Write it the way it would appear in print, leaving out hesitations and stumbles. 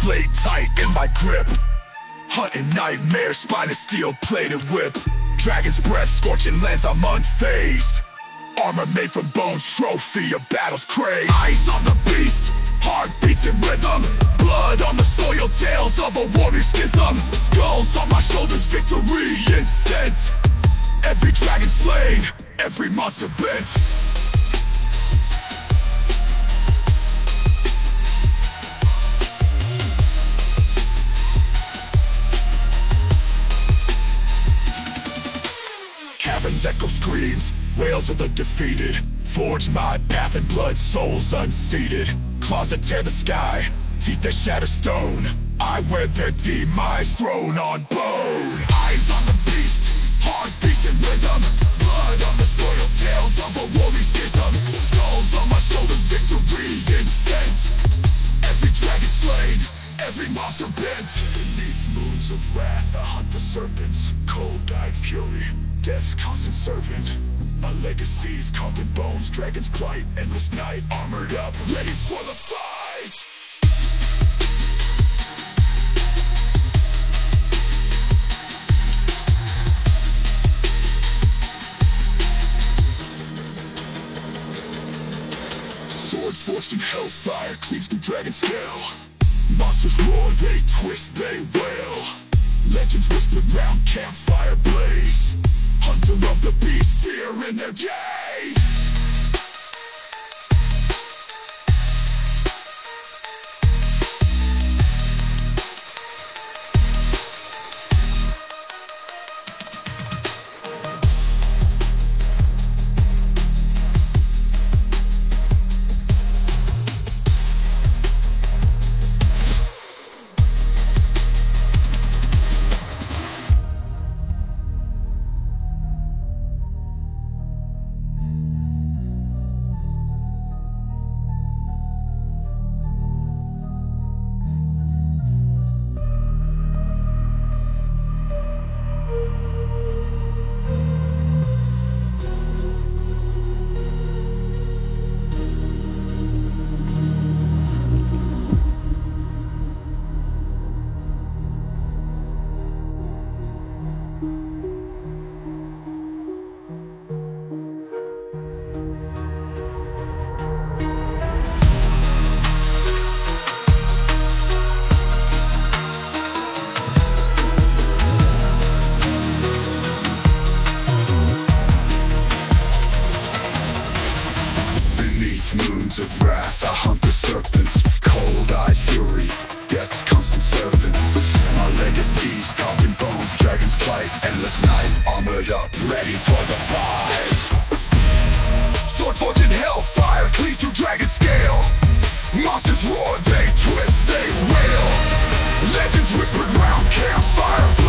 blade tight in my grip. Hunting nightmares, spine a steel-plated whip. Dragon's breath scorching lands, I'm unfazed. Armor made from bones, trophy of battle's craze. Eyes on the beast, heartbeats in rhythm. Blood on the soil, tales of a warrior schism. Skulls on my shoulders, victory in scent. Every dragon slain, every monster bent. Caverns echo screams, wails of the defeated. Forge my path in blood, souls unseated. Claws that tear the sky, teeth that shatter stone. I wear their demise, thrown on bone. Eyes on the beast, heartbeats in rhythm. Blood on the soil, tales of a warrior schism. Skulls on my shoulders, victory in scent. Every dragon slain, every monster bent. Beneath moons of wrath, I hunt the serpents. Cold-eyed fury, death's constant servant. My legacy's carved in bones, dragon's plight. Endless night, armored up, ready for the fight. Sword forged in hellfire, cleaves through dragon's scale. Monsters roar, they twist, they wail. Legends whispered round campfire blaze. Hunter of the beast, fear in their gaze. Moons of wrath, I hunt the serpents. Cold-eyed fury, death's constant servant. My legacy's carved in bones, dragon's plight. Endless night, armored up, ready for the fight. Sword forged in hellfire, cleave through dragon scale. Monsters roar, they twist, they wail. Legends whispered round campfire.